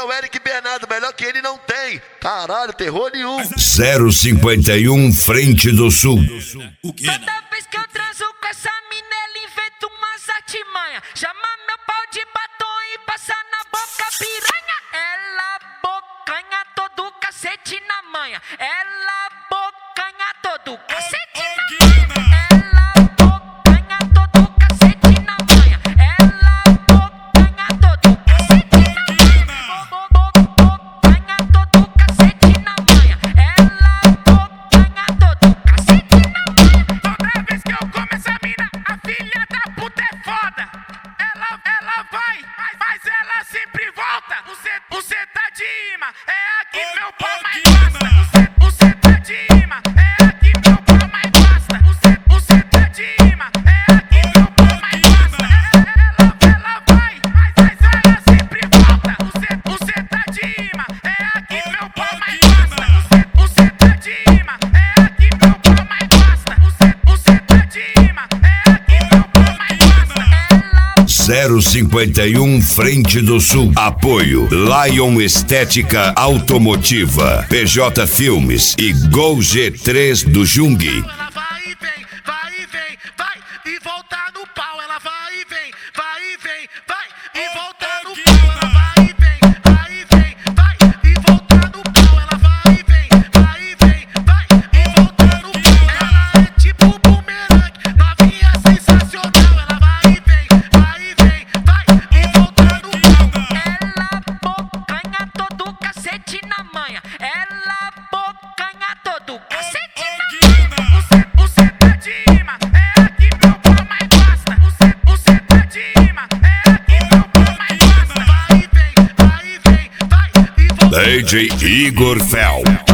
é o Eric Bernardo, melhor que ele não tem. Caralho, terror nenhum. 051 Frente do Sul. Toda vez que eu transo com essa mina, ela inventa umas artimanhas. Chama meu pau de batom e passa na boca piranha. Ela bocanha todo cacete na manha. Ela bocanha todo cacete na manha. Ela bocanha todo cacete na manha. Ela bocanha todo cacete na manha. Bocanha todo cacete na manha. Ela bocanha todo cacete na manha. Toda vez que eu como essa mina, a filha da puta é foda. Ela vai, mas ela sempre volta. Você tá de imã, é aqui meu pau mais gosta. Você tá de imã, é aqui meu pau mais gosta. Você tá de imã, é aqui meu pau mais gosta. Ela vai, mas ela sempre volta. Você tá de imã, é aqui meu pau mais gosta. Você tá de imã, é aqui meu pau mais gosta. Você tá de imã, é aqui meu pau mais gosta. 051 Frente do Sul. Apoio Lion Estética Automotiva, PJ Filmes e Gol G3 do Jung. Ela vai e vem, vai e vem, vai e volta no pau. Ela vai e vem, vai e vem, vai e volta no pau. Ela vai e vem, vai e vem, vai e volta no pau. Ela vai e vem, vai e vem, vai e volta no pau. Ela é tipo bumerangue, novinha sensacional. Ela vai e vem, vai e vem, vai e volta no pau. Ela bocanha todo cacete na manha. Ela bocanha todo cacete na manha. Você tá de imã, é aqui meu pau mais gosta. Você tá de imã, é aqui meu pau mais gosta. Vai e vem, vai e vem, vai e volta. DJ Igor Fel.